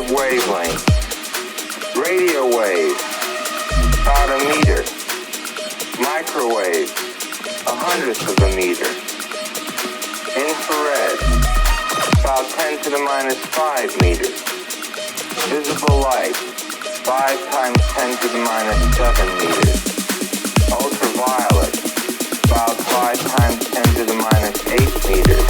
of wavelengths. Radio wave, about a meter. Microwave, 1/100th of a meter. Infrared, about 10 to the minus 5 meters. Visible light, 5 times 10 to the minus 7 meters. Ultraviolet, about 5 times 10 to the minus 8 meters.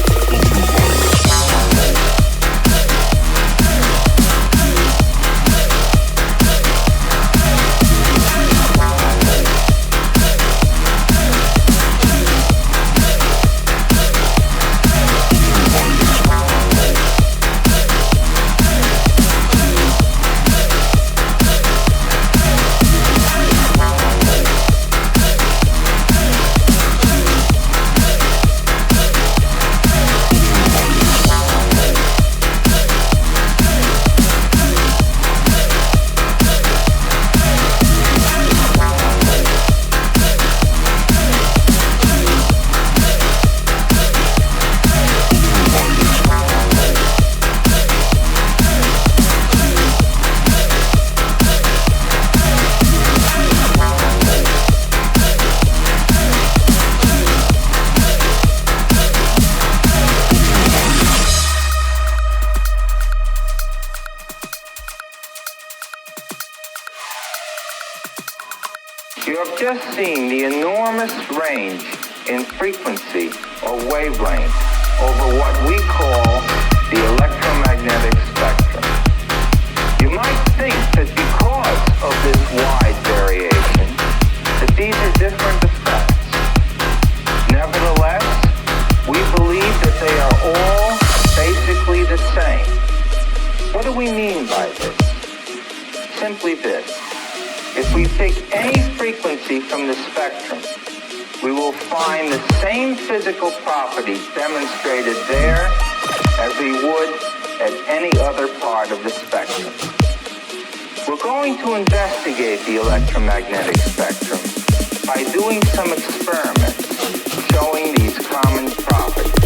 You have just seen the enormous range in frequency or wavelength over what we call the electromagnetic spectrum. You might think that because of this wide variation, that these are different effects. Nevertheless, we believe that they are all basically the same. What do we mean by this? Simply this. If we pick any frequency from the spectrum, we will find the same physical properties demonstrated there as we would at any other part of the spectrum. We're going to investigate the electromagnetic spectrum by doing some experiments showing these common properties.